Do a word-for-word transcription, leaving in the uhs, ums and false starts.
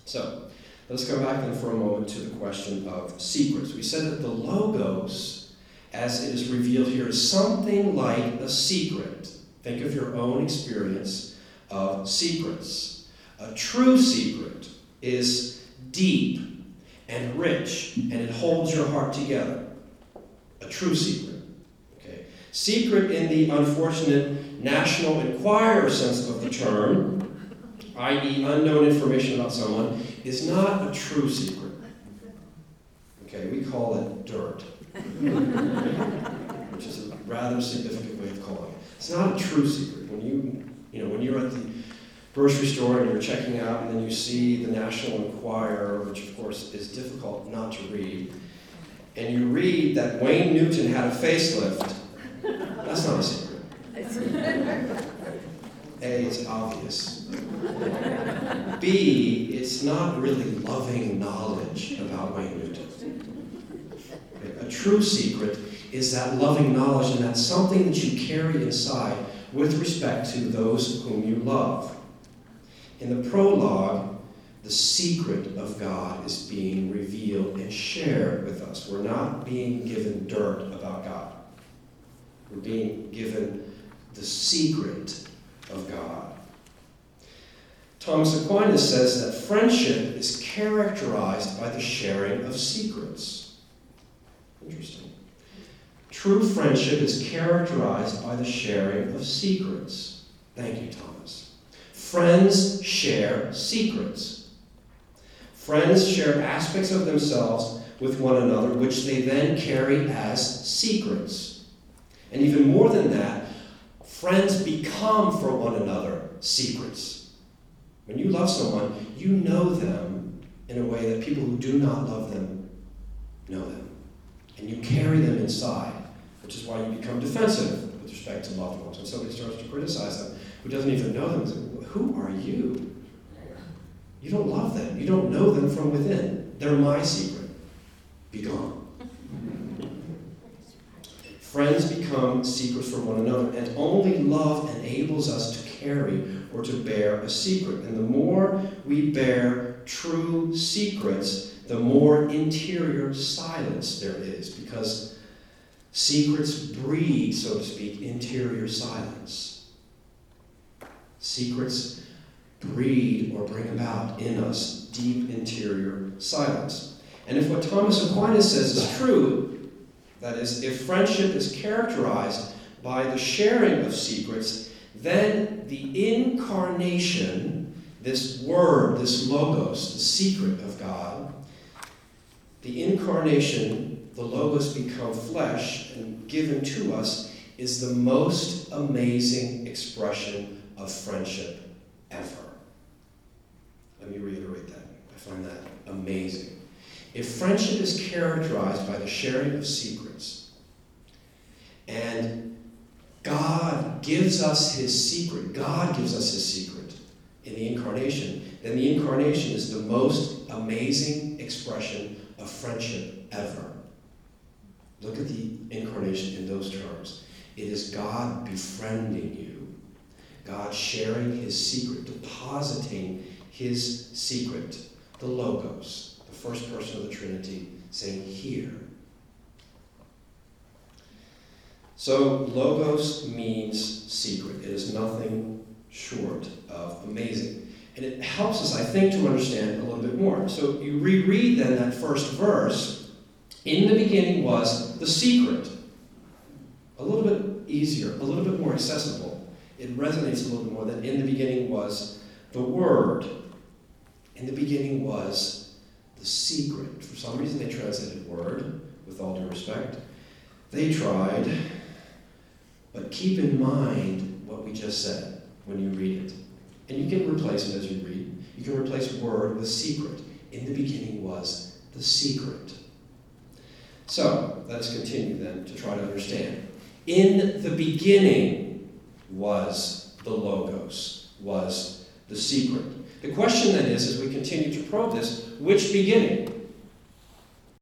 So, let's go back then for a moment to the question of secrets. We said that the Logos, as it is revealed here, is something like a secret. Think of your own experience of secrets. A true secret is deep and rich, and it holds your heart together. A true secret. Okay. Secret in the unfortunate National Enquirer sense of the term, that is unknown information about someone, is not a true secret. Okay, we call it dirt, which is a rather significant way of calling it. It's not a true secret. When you, you know, when you're at the grocery store and you're checking out and then you see the National Enquirer, which of course is difficult not to read, and you read that Wayne Newton had a facelift, that's not a secret. A, it's obvious. B, it's not really loving knowledge about Wayne Newton. Okay? A true secret is that loving knowledge, and that's something that you carry inside with respect to those whom you love. In the prologue, the secret of God is being revealed and shared with us. We're not being given dirt about God. We're being given the secret of God. Thomas Aquinas says that friendship is characterized by the sharing of secrets. Interesting. True friendship is characterized by the sharing of secrets. Thank you, Thomas. Friends share secrets. Friends share aspects of themselves with one another, which they then carry as secrets. And even more than that, friends become for one another secrets. When you love someone, you know them in a way that people who do not love them know them. And you carry them inside, which is why you become defensive with respect to loved ones. When somebody starts to criticize them who doesn't even know them, say, who are you? You don't love them. You don't know them from within. They're my secret. Be gone. Friends become secrets for one another, and only love enables us to carry or to bear a secret. And the more we bear true secrets, the more interior silence there is, because secrets breed, so to speak, interior silence. Secrets breed or bring about in us deep interior silence. And if what Thomas Aquinas says is true, that is, if friendship is characterized by the sharing of secrets, then the incarnation, this word, this logos, the secret of God, the incarnation, the logos become flesh and given to us, is the most amazing expression of friendship ever. Let me reiterate that. I find that amazing. If friendship is characterized by the sharing of secrets, and God gives us his secret, God gives us his secret in the incarnation, then the incarnation is the most amazing expression of friendship ever. Look at the incarnation in those terms. It is God befriending you, God sharing his secret, depositing his secret, the Logos, the first person of the Trinity, saying, here. So, Logos means secret. It is nothing short of amazing. And it helps us, I think, to understand a little bit more. So you reread then that first verse. In the beginning was the secret. A little bit easier, a little bit more accessible. It resonates a little bit more than in the beginning was the Word. In the beginning was the secret. For some reason they translated word, with all due respect. They tried, but keep in mind what we just said when you read it. And you can replace it as you read. You can replace word with secret. In the beginning was the secret. So, let's continue then to try to understand. In the beginning was the Logos, was the secret. The question then is, as we continue to probe this, which beginning?